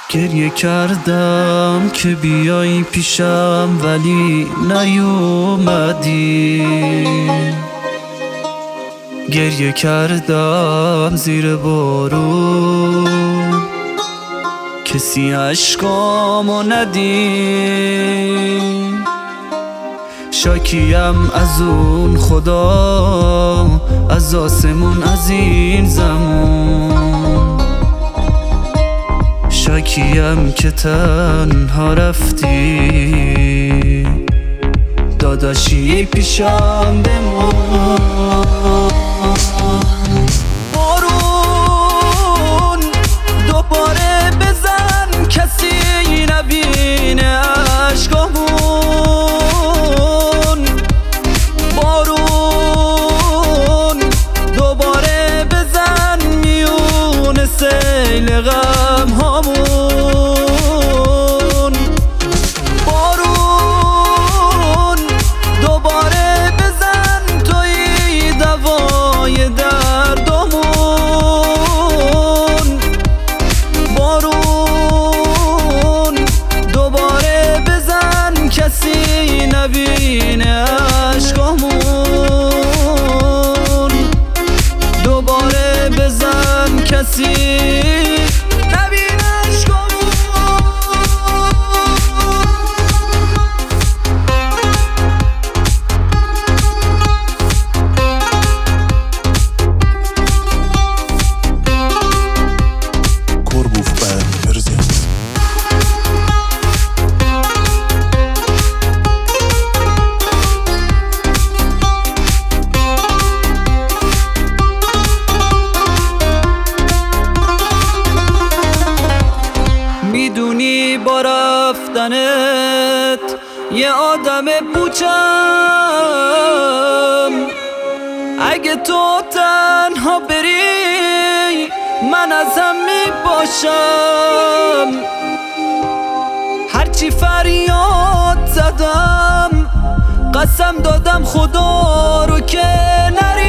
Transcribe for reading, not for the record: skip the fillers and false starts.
گریه کردم که بیای پیشم ولی نیومدی، گریه کردم زیر بارون کسی عشقامو ندید. شاکیم از اون خدا، از آسمون، از این زمان. شاکیم که تنها رفتی، داداشی پیشم بمون. بارون دوباره بزن کسی نبینه عشقامون. بارون دوباره بزن میون سیل غم هامون. بارون دوباره بزن توی دوای دردمون. بارون دوباره بزن کسی نبینه عشقامون. دوباره بزن کسی میدونی با رفتنت یه آدم پوچم. اگه تو تنها بری من از هم میباشم. هرچی فریاد زدم قسم دادم خدا رو که نری.